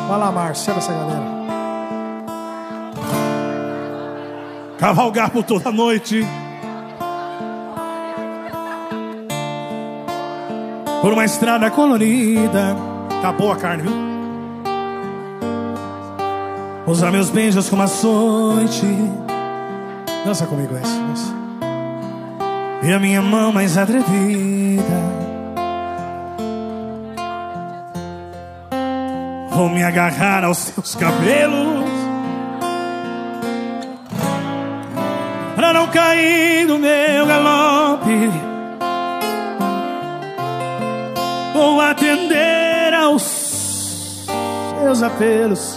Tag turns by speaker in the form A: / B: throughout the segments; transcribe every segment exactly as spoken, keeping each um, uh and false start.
A: Vai lá, Márcio, serve essa galera. Cavalgar por toda a noite, por uma estrada colorida. Acabou a carne, viu? Usar meus beijos como açoite. Dança comigo essa, dança. E a minha mão mais atrevida, vou me agarrar aos seus cabelos pra não cair no meu galope. Vou atender aos seus apelos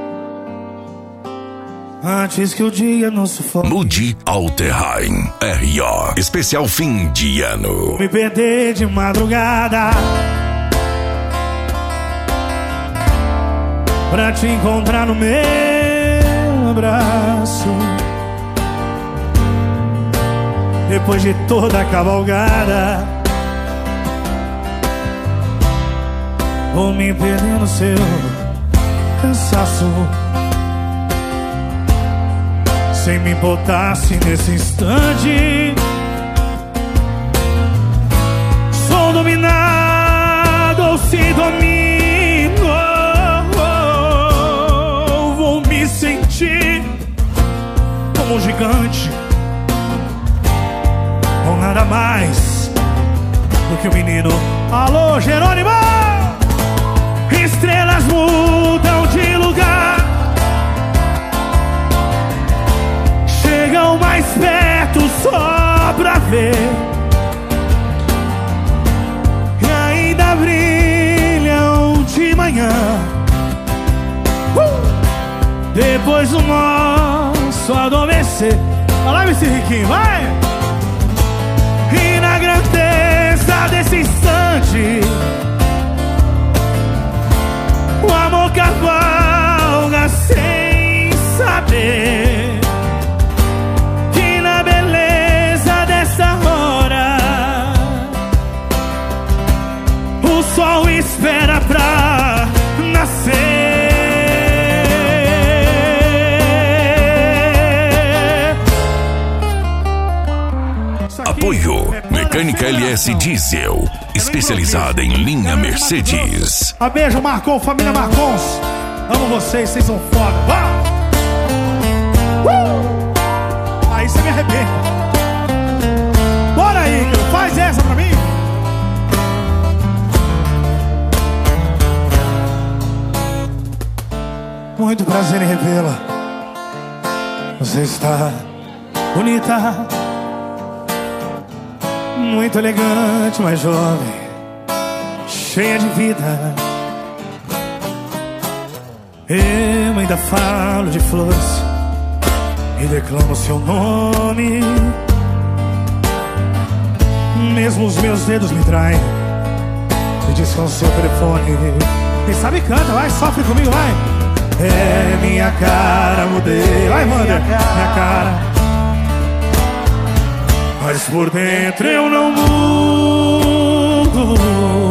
A: antes que o dia nos sufoque.
B: Mude Alterheim R O especial fim de ano.
A: Vou me perder de madrugada pra te encontrar no meu abraço. Depois de toda a cavalgada, vou me perder no seu cansaço. Sem me importasse nesse instante, sou dominado ou se domino. Vou me sentir como um gigante, com nada mais do que um menino. Alô, Jerônimo! Estrelas mudam de lugar, chegam mais perto só pra ver, e ainda brilham de manhã. uh! Depois do nosso adormecer. Vai lá, esse Riquinho, vai! E na grandeza desse instante, o amor cavalga sem saber que na beleza dessa hora o sol espera pra nascer.
B: Apoio Mecânica L S Diesel, especializada em linha Mercedes.
A: A beijo, Marcon, família Marcons. Amo vocês, vocês são foda. Uh! Aí você me arrebenta. Bora aí, faz essa pra mim. Muito prazer em revê-la. Você está bonita, muito elegante, mas jovem, cheia de vida. Eu ainda falo de flores e declamo seu nome. Mesmo os meus dedos me traem, me diz com seu telefone. Quem sabe canta, vai, sofre comigo, vai. É minha cara, mudei. Vai, manda, minha cara, mas por dentro eu não mudo.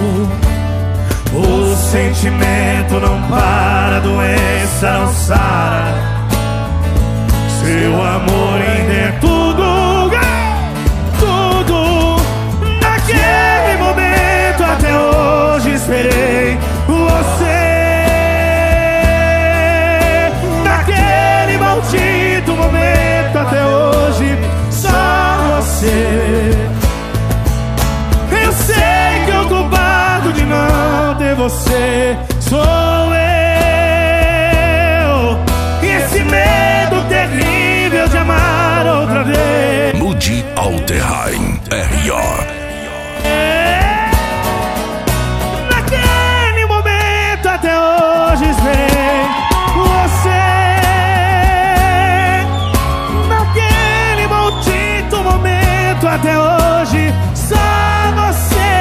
A: O sentimento não para, a doença não sara. Seu amor ainda é tudo, tudo. Naquele momento até hoje esperei você. Naquele maldito momento até hoje só você. Eu sei que o culpado de não ter você sou eu. E esse medo terrível de amar outra vez.
B: Mude Alterheim R O.
A: É. Naquele momento até hoje esperei você. Naquele maldito momento até hoje só você.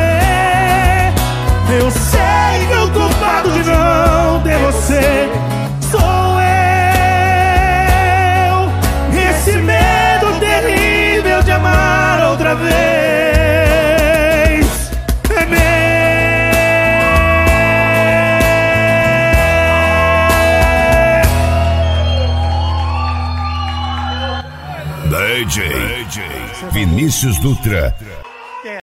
A: Eu sei que o culpado de não ter você sou eu. Esse medo terrível de amar outra vez é meu.
C: D J Vinícius Dutra.